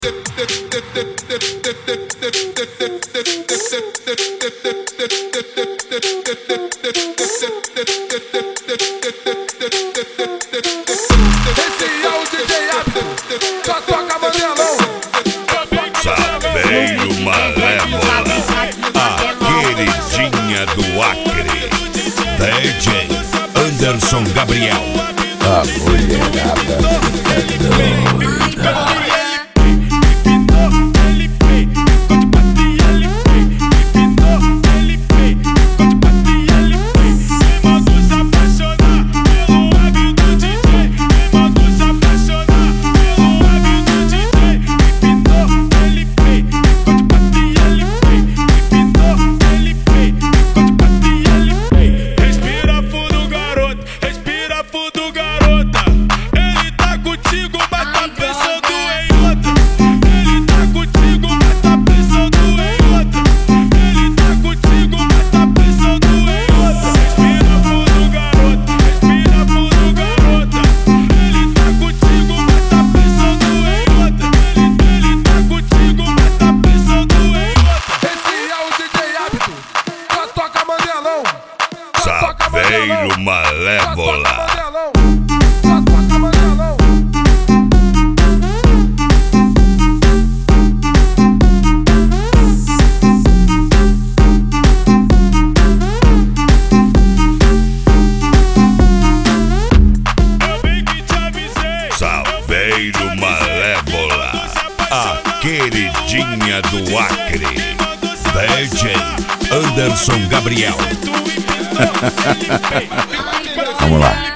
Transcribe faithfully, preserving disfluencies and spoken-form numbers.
Esse é o D J Abdo, só toca mandelão. Saveiro Malévola, a queridinha do Acre, D J Anderson Gabriel. A mulherada é doida. Saveiro Malévola. Saveiro Malévola, a queridinha do Acre, D J Anderson Gabriel. Vamos lá.